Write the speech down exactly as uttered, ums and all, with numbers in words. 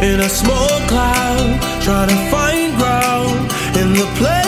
in a small cloud, trying to find ground in the place